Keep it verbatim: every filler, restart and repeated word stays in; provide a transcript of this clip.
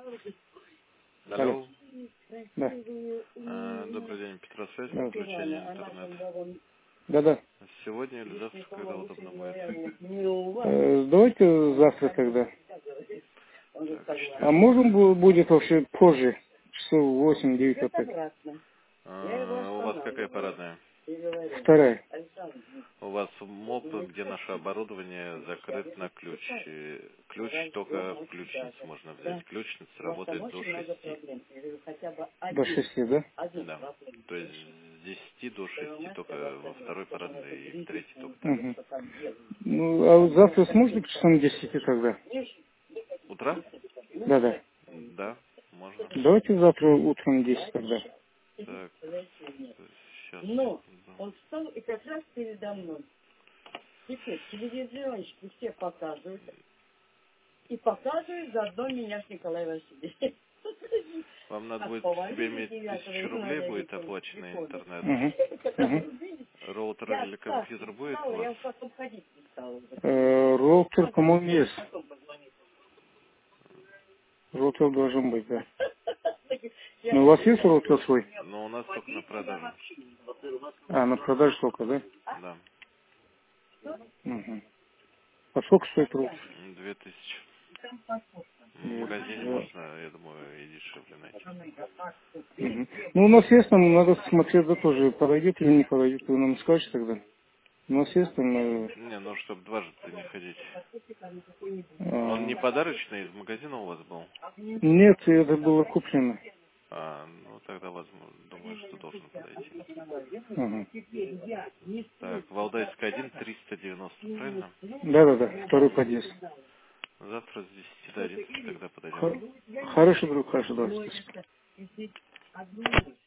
Алло. Алло. Да. А, добрый день, Петросвязь, Да. подключение интернет. Да-да. Сегодня или завтра, когда удобно будет? Э, давайте завтра тогда. Так, А четверг. можем бу- будет вообще позже? Часов восемь-девять опять. А, у вас какая парадная? Вторая. У вас МОП, где наше оборудование, закрыт на ключ. И ключ только в ключнице можно взять. Ключница работает до шести. До шести, да? Да. То есть с десяти до шести только во второй парадной и в третьей только там. Угу. Ну, а вот завтра сможете к часам десяти тогда? Утро? Да-да. Да, можно. Давайте завтра утром десять тогда. Так, сейчас. Вам надо будет себе иметь тысячу рублей, будет оплаченный интернет. Угу. Угу. Роутер или компьютер будет у вас? Э, роутер, по-моему, есть. Роутер должен быть, да. Но у вас есть роутер свой? Но у нас только на продажу. А, на продажу только, да? Да. Угу. А сколько стоит роутер? Две тысячи. В Нет, магазине да. можно, я думаю, и дешевле найти. Мгм. Ну, у нас есть там, надо смотреть, да, тоже, подойдет или не подойдет, вы нам скажете тогда. У нас есть там... э, Не, ну чтобы дважды не ходить. Он не а, подарочный, из магазина у вас был? нет, это было куплено. А, ну тогда, возможно, думаю, что должен подойти. Ага. Так, Валдайская один, триста девяносто, правильно? Да-да-да, второй подъезд. Завтра с десяти до одиннадцати тогда подойдем. Хо- Хороший друг, хорошо, да, спасибо.